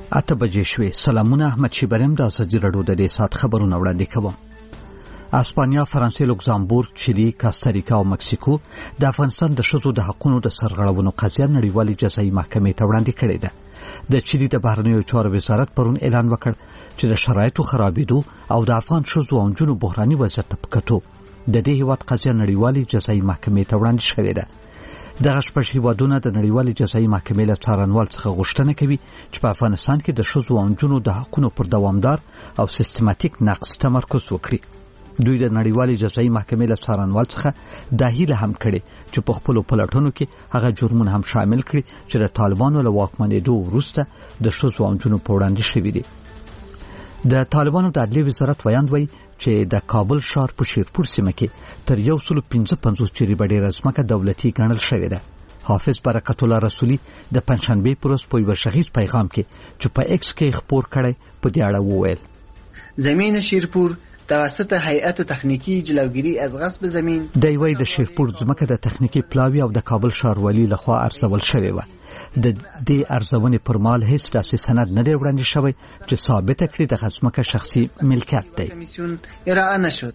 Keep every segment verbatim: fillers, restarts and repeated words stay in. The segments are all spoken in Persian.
اته بجې شوې. سلامونه، احمد شیبریم د ازادي راډیو د دې سات خبرونه وړاندې کوم. اسپانیا، فرانسې، لوکزامبورګ، چیلي، کاستاریکا او مکسیکو د افغانستان د ښځو د حقوقو د سرغړونو قضیه نړیوالې جزایي محکمې ته وړاندې کړې ده. د چیلي د بهرنیو چارو وزارت پرون اعلان وکړ چې د شرایطو خرابېدو او د افغان ښځو او نجونو بحراني وضعیت په کتو د دې هیواد قضیه نړیوالې جزایي محکمې ته وړاندې شوې ده. دغه شپږ هیوادونه د نړیوالې جزایي محکمې له څارنوال څخه غوښتنه کوي چې په افغانستان کې د ښځو او نجونو د حقوقو پر دوامدار او سیستماتیک نقض تمرکز وکړي. دوی د نړیوالې جزایي محکمې له څارنوال څخه دا هیله هم کړې چې په خپلو پلټنو کې هغه جرمونه هم شامل کړي چې د طالبانو له واکمنېدو وروسته د ښځو او نجونو په وړاندې شوي دي. د طالبانو د عدلیې وزارت ویاند وایي چې د کابل ښار په شیرپور سیمه کې تر یو سل پنځه پنځوس جریبه ډېره ځمکه دولتي ګڼل شوې ده. حافظ برکت الله رسولي د پنجشنبې په ورځ په یو غږیز پیغام کې چې په ایکس کې خپور کړی په دې اړه وویل: زمین شیرپور توسط هیئت تخنیکی جلوگیری از غصب زمین د یوې د شیرپور ځمکه د تخنیکی پلاوی او د کابل ښاروالي لخوا ارزول شوې و. د دې ارزونې پر مهال هیڅ داسې سند نه دی وړاندې شوی چې ثابته کړي د ځمکه شخصي ملکیت دی. کمیسیون ارائه نشد.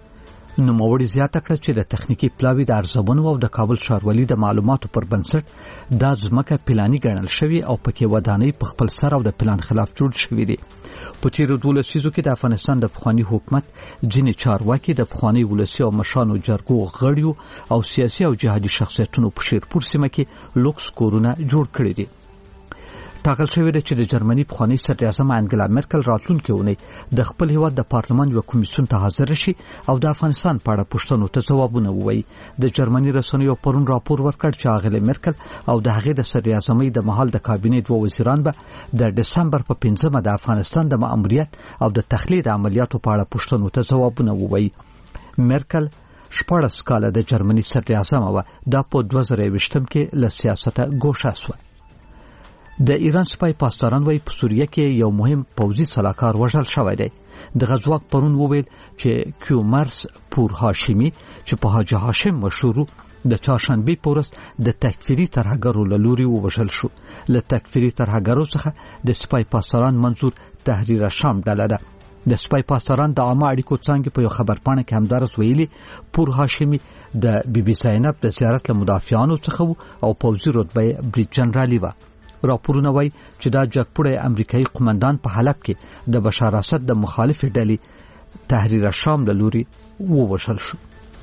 نوموړي زیاته کړه چې د تخنیکی پلاوی د ارزونو او د کابل ښاروالي د معلوماتو پر بنسټ دا ځمکه پلاني ګڼل شوی او پکې ودانۍ په خپل سر او د پلان خلاف جوړ شوی دي. په تیرو دولس لسیزو کې د افغانستان د پخوانی حکومت ځینې چارواکي د پخوانی ولسي او مشرانو جرګو غړیو او سیاسي او جهادي شخصیتونو په شیرپور سیمه کې لوکس کورونه جوړ کړي دي. ټاکل شوی دی چې د جرمني پخوانی صدر اعظم انګلا مرکل راتلونکي اونۍ د خپل هیواد د پارلمان یو کمیسیون ته حاضر شي او د افغانستان په اړه پوښتنو ته ځوابونه ووایي. د جرمني رسنیو پرون راپور ورکړ چې اغلې مرکل او د هغې د صدر اعظمۍ د مهال د کابینې دوه وزیران به د دسمبر په پنځمه د افغانستان د ماموریت او د تخلیه د عملیاتو په اړه پوښتنو ته ځوابونه ووایي. مرکل شپاړس کاله د جرمني صدر اعظم و. دا په دوه زره یوویشتم کې له سیاسته ګوښه شوه. د ایران سپای پاسداران وایي په سوریه کې یو مهم پوځي سلاکار وژل شوی دی. د غزواک پرون وویل چې کیومرس پور هاشمی چې په حاجی هاشم مشهور د چهارشنبې په ورځ د تکفیري ترهګرو له لوري ووژل شو. له تکفیري ترهګرو څخه د سپای پاسداران منظور تحریر شام ډله ده. د سپای پاسداران د عامه اړیکو څانګې په یو خبرپاڼه کې همدارس ویلي پور هاشمی د بی بی زینب د زیارت له مدافعانو څخه او پوځي رتبه بریج جنرالي و. راپورونه وایي چې دا جګپوړی امریکایي قومندان په حلب کې د بشار اسد د مخالفې ډلې تحریر شام له لوري ووژل شو.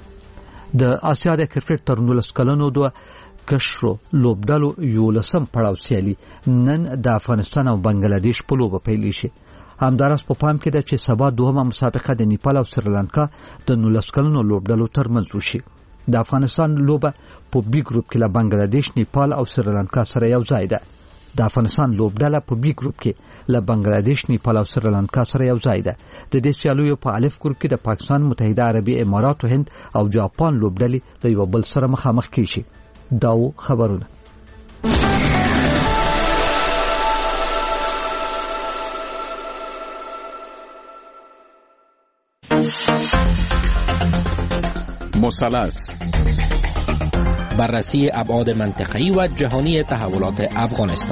د آسیا د کرکټ تر نولس کلنو دوه کشرو لوبډلو یولسم پړاو سیالي نن د افغانستان او بنگلادیش په لوبه پیل شي. همدارس په پام کې ده چې سبا دوهمه مسابقه د نیپال او سریلانکا د نولس کلنو لوبډلو ترمنځ وشي. د افغانستان لوبه په بی ګروپ کې له بنگلادیش، نیپال او سریلانکا سره یو ځای ده. د افغانستان لوبډله په بی ګروپ کې له بنگلادیش، نیپال او سریلانکا سره یو ځای ده. د دې سیالیو په الف ګروپ کې د پاکستان، متحده عربي امارات، هند او جاپان لوبډلې د یو بل سره مخامخ کیږي. دا و خبرونه. مثلث بررسی ابعاد منطقه‌ای و جهانی تحولات افغانستان.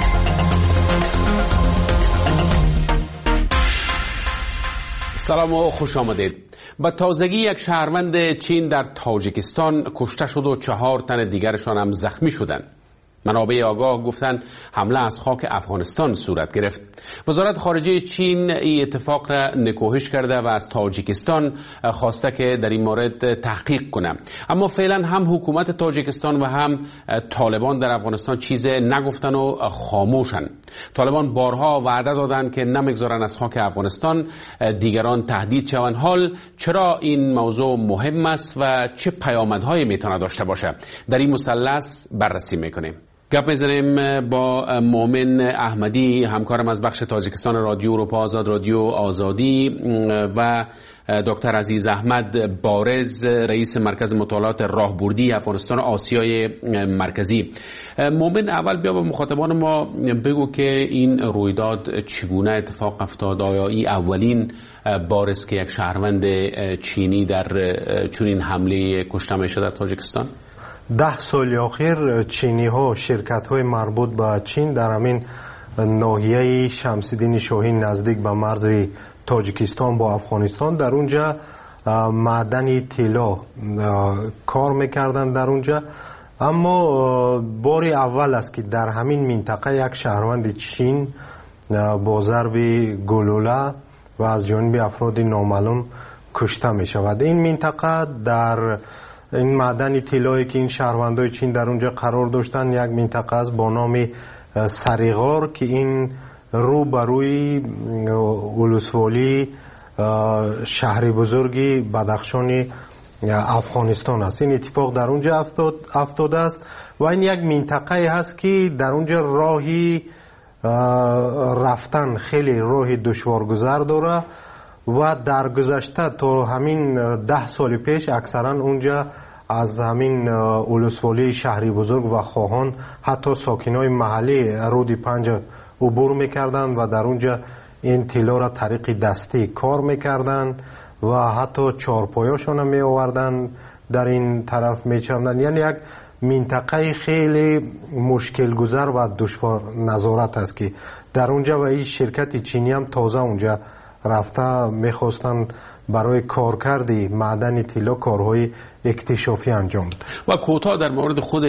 سلام و خوش آمدید. با تازگی یک شهروند چین در تاجیکستان کشته شد و چهار تن دیگرشان هم زخمی شدند. منابع آگاه گفتند حمله از خاک افغانستان صورت گرفت. وزارت خارجه چین این اتفاق را نکوهش کرده و از تاجیکستان خواسته که در این مورد تحقیق کنه. اما فعلا هم حکومت تاجیکستان و هم طالبان در افغانستان چیز نگفتن و خاموشن. طالبان بارها وعده دادند که نمیگذارن از خاک افغانستان دیگران تهدید شوند. حال چرا این موضوع مهم است و چه پیامدهایی میتونه داشته باشه؟ در این مثلث بررسی میکنیم. گپ میزنیم با مومن احمدی، همکارم از بخش تاجیکستان رادیو اروپا آزاد، رادیو آزادی، و دکتر عزیز احمد بارز، رئیس مرکز مطالعات راهبردی افغانستان و آسیای مرکزی. مومن، اول بیا با مخاطبان ما بگو که این رویداد چگونه اتفاق افتاد؟ آیا این اولین بار است که یک شهروند چینی در چنین حمله کشته میشه در تاجیکستان؟ ده سال اخیر چینی ها، شرکت های مربوط به چین در همین ناحیه شمس‌الدین شاهین نزدیک به مرز تاجیکستان با افغانستان. در اونجا معدن طلا کار میکردن در اونجا. اما بار اول است که در همین منطقه یک شهروند چین با ضرب گلوله و از جانب افراد نامعلوم کشته می شود. این منطقه در این معدن طلایی که این شهروندای چین در اونجا قرار داشتن یک منطقه است با نام سریغار که این رو بروی ولسوالی شهر بزرگی بدخشان افغانستان است. این اتفاق در اونجا افتاد افتاده است و این یک منطقه هست که در اونجا راهی رفتن خیلی راه دشوارگذر داره و در گذشته تا همین ده سال پیش اکثرا اونجا از همین ولسوالی شهری بزرگ و خواهان حتی ساکنای محلی رود پنج عبور میکردن و در اونجا این طلا را طریق دستی کار میکردن و حتی چارپایاشون می آوردن در این طرف میچردن. یعنی یک منطقه خیلی مشکل گذر و دشوار نظارت است که در اونجا و این شرکت چینی هم تازه اونجا رفته میخواستن برای کارکردی معدن طلا کارهای اکتشافی انجام بده. و کوتاه در مورد خود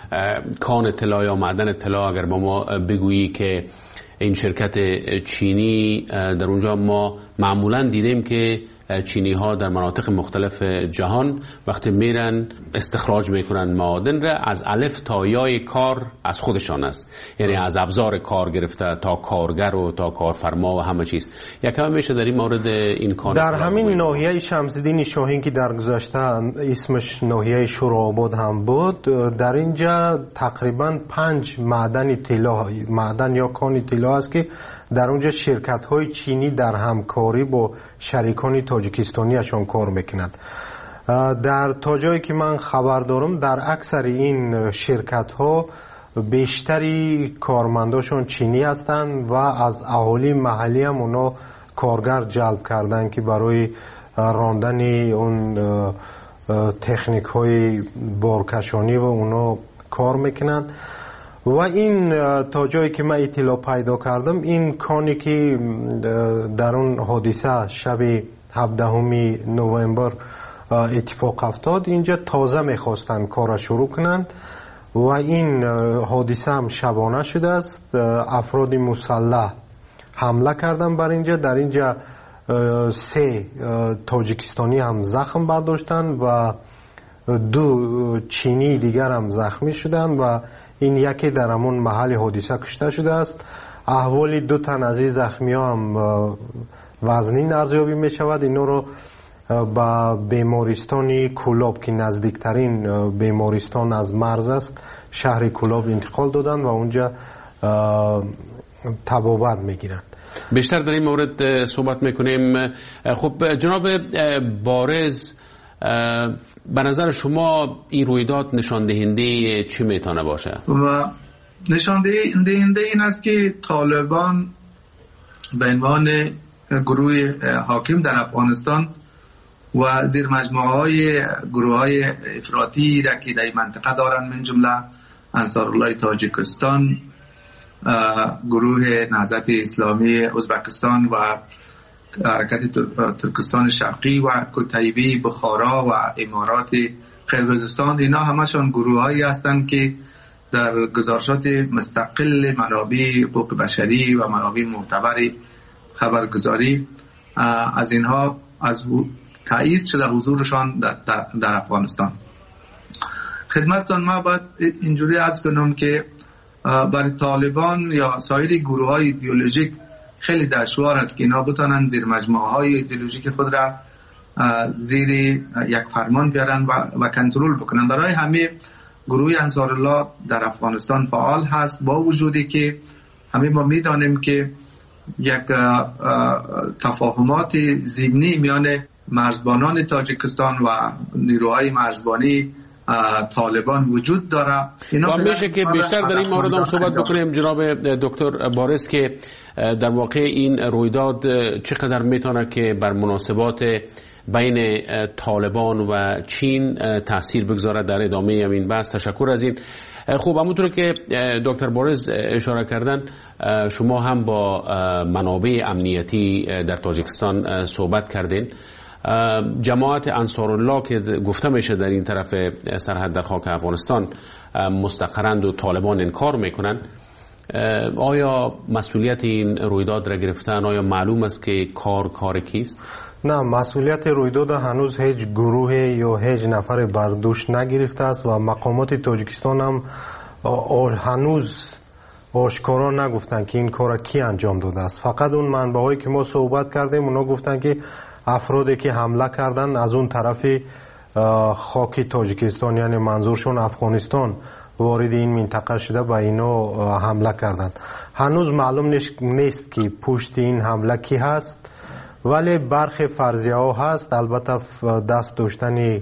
کان طلا یا معدن طلا اگر با ما بگویی که این شرکت چینی در اونجا ما معمولا دیدیم که چینی ها در مناطق مختلف جهان وقتی میرن استخراج میکنن معادن را از الف تا یای کار از خودشان است، یعنی از ابزار کار گرفته تا کارگر و تا کارفرما و همه چیز. یکم میشه در این مورد این کار در همین ناحیه شمس‌الدین شاهین که در گذشته اسمش ناحیه شورآباد هم بود، در اینجا تقریبا پنج معدن طلا معدن یا کان طلا است که در اونجا شرکت های چینی در همکاری با شریکان تاجیکستانی اشان کار میکنند. در تا جایی که من خبر دارم در اکثر این شرکت ها بیشتری کارمنداشون چینی هستند و از اهالی محلی هم اونا کارگر جلب کردن که برای راندن اون تکنیک های بارکشانی و اونا کار میکنند. و این تا جایی که من اطلاع پیدا کردم این کانی که در اون حادثه شب هفدهم نوامبر اتفاق افتاد اینجا تازه میخواستن کار شروع کنند و این حادثه هم شبانه شده است. افراد مسلح حمله کردن بر اینجا. در اینجا سه تاجیکستانی هم زخم برداشتن و دو چینی دیگر هم زخمی شدن و این یکی در همون محل حادثه کشته شده است. احوال دو تن از این زخمی ها هم وزنین ارزیابی می شود. اینو رو به بیمارستان کولاب که نزدیکترین بیمارستان از مرز است شهر کولاب انتقال دادن و اونجا طبابت میگیرند. بیشتر در این مورد صحبت میکنیم. خب جناب بارز، به نظر شما این رویداد نشان دهنده چی میتونه باشه؟ و نشان دهنده این است که طالبان به عنوان گروه حاکم در افغانستان و زیر مجموعه های گروه های افراطی را که در منطقه دارند، من جمله انصارالله تاجیکستان، گروه نهضت اسلامی ازبکستان و حرکت ترکستان شرقی و کتیبه بخارا و امارات قرقیزستان، اینا همشون گروه هایی هستند که در گزارشات مستقل منابع حقوق بشری و منابع معتبر خبرگزاری از اینها از تایید شده حضورشان در, در, در افغانستان. خدمتتان ما باید اینجوری عرض کنم که برای طالبان یا سایر گروه های ایدئولوژیک خیلی دشوار است که اینا بتانن زیر مجموعه های ایدئولوژیک خود را زیر یک فرمان بیارن و, و کنترل بکنن. برای همه گروه انصارالله در افغانستان فعال هست، با وجودی که همه ما میدانیم که یک تفاهمات ضمنی میان مرزبانان تاجیکستان و نیروهای مرزبانی طالبان وجود داره. و میشه که بیشتر در این مورد هم صحبت بکنیم جناب دکتر بارز که در واقع این رویداد چقدر میتونه که بر مناسبات بین طالبان و چین تاثیر بگذارد در ادامه این بحث. تشکر از این. خوب، همونطور که دکتر بارز اشاره کردن، شما هم با منابع امنیتی در تاجیکستان صحبت کردین. جماعت انصارالله که گفته میشه در این طرف سرحد در خاک افغانستان مستقرند و طالبان انکار میکنن، آیا مسئولیت این رویداد را گرفتن؟ آیا معلوم است که کار کار کیست؟ نه، مسئولیت رویداد هنوز هیچ گروه یا هیچ نفر بر دوش نگرفته است و مقامات تاجیکستان هم هنوز آشکارا نگفتن که این کار کی انجام داده است. فقط اون منبع‌هایی که ما صحبت کردیم اونا گفتن که افرادی که حمله کردن از اون طرف خاک تاجیکستان، یعنی منظورشون افغانستان، وارد این منطقه شده و اینا حمله کردن. هنوز معلوم نیست که پشت این حمله کی هست، ولی برخی فرضیه ها هست. البته دست داشتن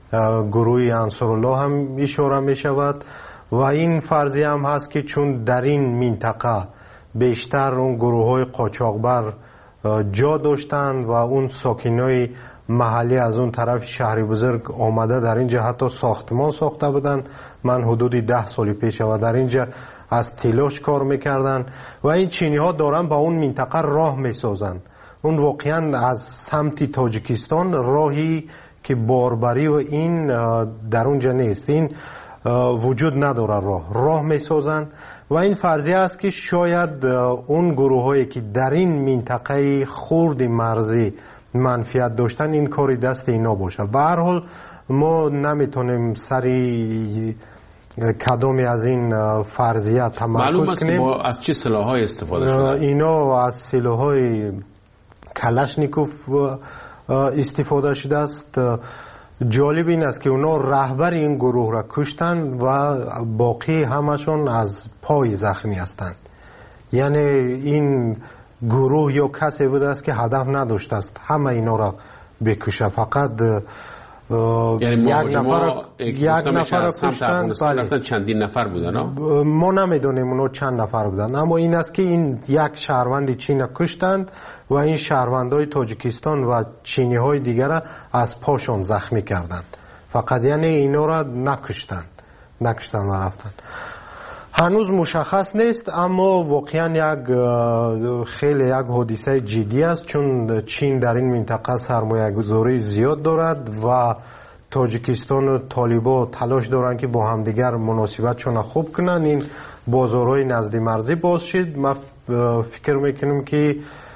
گروه انصارالله هم اشاره می شود و این فرضیه هم هست که چون در این منطقه بیشتر اون گروه های قاچاقبر جا داشتن و اون ساکنای محلی از اون طرف شهر بزرگ آمده در اینجا حتی ساختمان ساخته بودن. من حدودی ده سال پیش و در اینجا از تلاش کار میکردن و این چینی ها دارن با اون منطقه راه میسازن. اون واقعا از سمت تاجیکستان راهی که باربری و این در اونجا نیست، این وجود نداره، راه راه میسازن و این فرضیه است که شاید اون گروه هایی که در این منطقه خرد مرزی منفیت داشتن این کاری دست اینا باشه. به هر حال ما نمیتونیم سری کدامی از این فرضیه تمرکز کنیم. معلوم است از چه سلاح‌های استفاده شده؟ اینا از سلاح‌های کلاشنیکوف استفاده شده است. جالب این است که اونا رهبر این گروه را کشتن و باقی همشون از پای زخمی هستند. یعنی این گروه یا کسی بوده است که هدف نداشته است همه اینا را بکشه، فقط یعنی یک نفر یک نفر را کشتن. بله. چندین نفر بودن؟ ما نمیدونیم اونا چند نفر بودن، اما این است که این یک شهروند چین کشتند و این شهروندای تاجیکستان و چینی های دیگر از پاشون زخمی کردند. فقط یعنی اینا را نکشتند نکشتن و رفتن. هنوز مشخص نیست، اما واقعا یک خیلی یک حادثه جدی است، چون چین در این منطقه سرمایه گذاری زیاد دارد و تاجیکستان و طالبان تلاش دارند که با همدیگر مناسبتشون خوب کنن، این بازارهای نزدی مرزی باز شد. ما فکر میکنیم که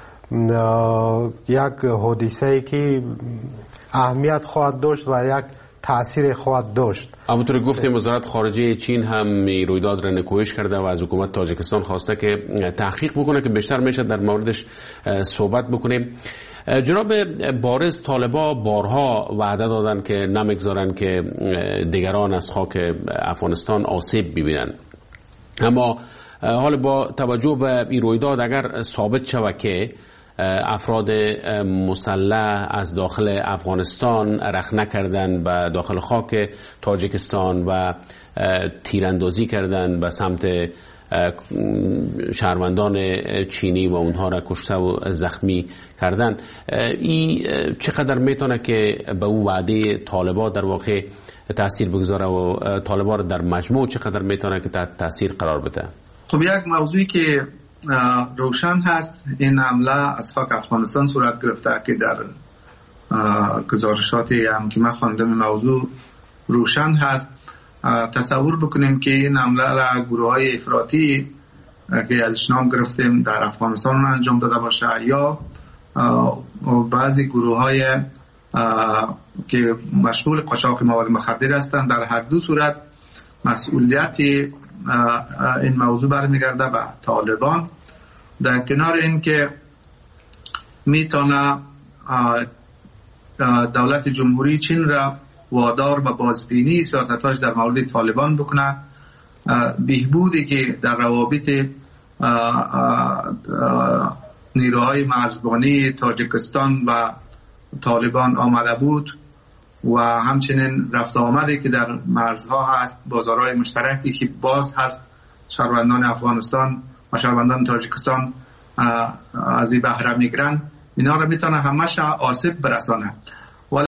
یک حادثه‌ای که اهمیت خواهد داشت و یک تأثیر خواهد داشت. همونطور گفتیم وزارت خارجه چین هم رویداد را نکوهش کرده و از حکومت تاجیکستان خواسته که تحقیق بکنه، که بیشتر میشه در موردش صحبت بکنیم. جناب بارز، طالبا بارها وعده دادن که نمیگذارن که دیگران از خاک افغانستان آسیب ببینن، اما حال با توجه به این رویداد اگر ثابت شود که افراد مسلح از داخل افغانستان رخنه کردن به داخل خاک تاجیکستان و تیراندازی کردن به سمت شهروندان چینی و اونها را کشته و زخمی کردن، این چقدر میتونه که به او وعده طالبان در واقع تاثیر بگذاره و طالبان در مجموع چقدر میتونه که تحت تاثیر قرار بده؟ خب یک موضوعی که روشن هست، این حمله از خاک افغانستان صورت گرفته که در گزارشات هم که من خواندم موضوع روشن هست. تصور بکنیم که این حمله را گروه های افراطی که ازش نام گرفتیم در افغانستان انجام داده باشه یا بعضی گروه های که مشغول قاچاق مواد مخدر هستند، در هر دو صورت مسئولیت این موضوع برمیگرده به طالبان. در کنار این که میتونه دولت جمهوری چین را وادار به بازبینی سیاستاش در مورد طالبان بکنه، بهبودی که در روابط نیروهای مرزبانی تاجیکستان و طالبان آمده بود و همچنین رفت آمدی که در مرزها هست، بازارهای مشترکی که باز هست، شهروندان افغانستان و شهروندان تاجیکستان از این بهره میگیرن، اینا رو میتونه همش آسیب برسانه.